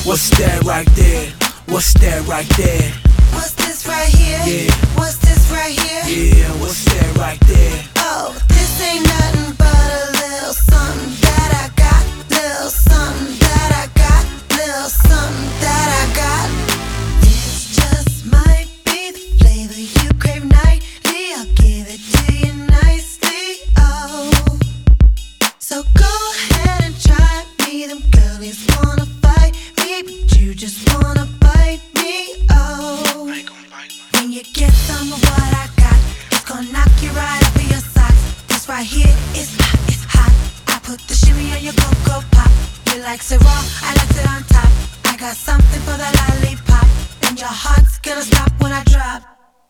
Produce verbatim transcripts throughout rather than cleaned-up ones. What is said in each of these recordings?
What's that right there? What's that right there? What's this right here? Yeah. What's this right here? Yeah, what's that right there? Oh, this ain't nothing but a little something that I got. Little something that I got. Little something that I got. This just might be the flavor you crave nightly. I'll give it to you nicely. Oh, so go ahead and try me. Them girlies wanna fight me, but you just wanna bite me. Oh, when you get some of what I got, it's gonna knock you right off of your socks. This right here is hot, it's hot. I put the shimmy on your Cocoa Pop. You like it raw, I like it on top. I got something for the lollipop, and your heart's gonna stop when I drop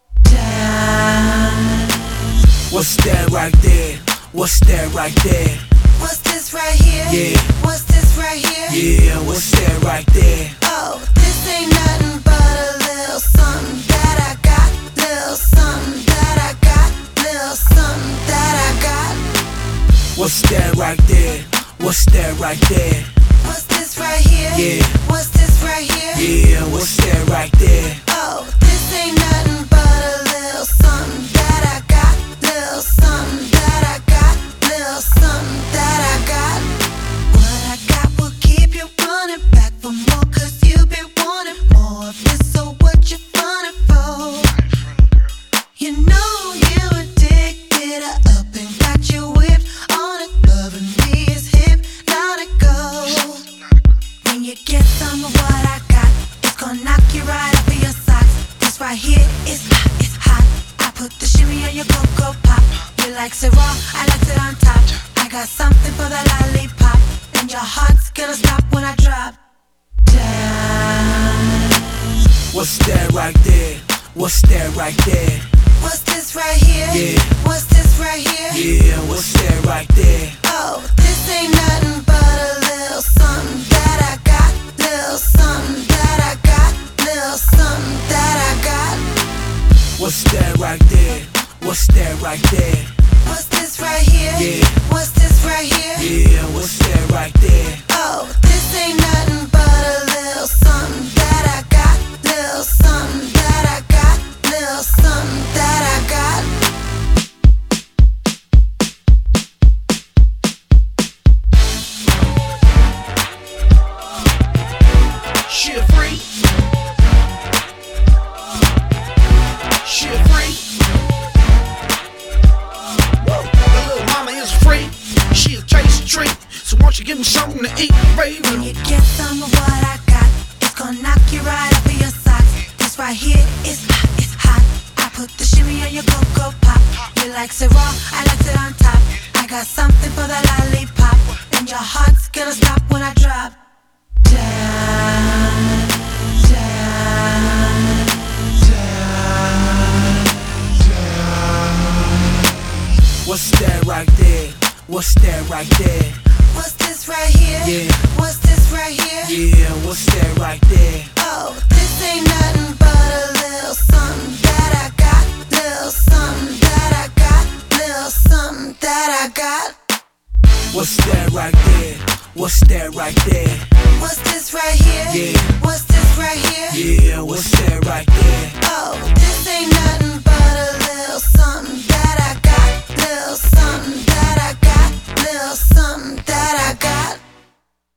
down. What's that right there? What's that right there? What's this right here? Yeah. What's this right here? Yeah, what's that right there? Oh, this ain't nothing but a little something that I got. Little something that I got. Little something that I got. What's that right there? What's that right there? What's this right here? Yeah. What's this right here? Yeah, what's that right there? Oh, this ain't nothing but a little something that I got. Little something that I got. Little something that I got. What I got will keep you running back for more, cause you've been wanting more of this, so what you running for? You know you addicted, I up and got you whipped on it. Loving me is hypnotical. When you get some of what I got, it's gonna knock you right off of your socks. This right here is hot, it's hot. I put the shimmy on your Cocoa Pop. You like it raw, I like it on top. I got something for the lollipop, and your heart's gonna stop when I drop down. What's that right there? What's that right there? What's this right here? Yeah. What's this right here? Yeah, what's that right there? Oh, this ain't nothing but a little something that I got. Little something that I got. Little something that I got. What's that right there? What's that right there? What's this right here? Yeah. What's this right here? Yeah, what's that right there? Oh, this ain't nothing but a little something that I got. Little something that I got. Little something that I got. Shit free. Shit free. Whoa. The little mama is free. She a taste treat. So won't you give me something to eat, baby? When you get some of what I got, it's gonna knock you right off of your socks. This right here is hot, it's hot. I put the shimmy on your Cocoa Pop. You like it raw, I like it on top. I got something for the lollipop, and your heart's gonna stop when I drop down, down, down, down. What's that right there? What's that right there? What's this right here? Yeah. What's this right here? Yeah, what's that right there? Oh, this ain't nothing but a little something that I got. Little something that I got. Little something that I got. What's that right there? What's that right there? What's this right here? Yeah. What's this right here? Yeah, what's that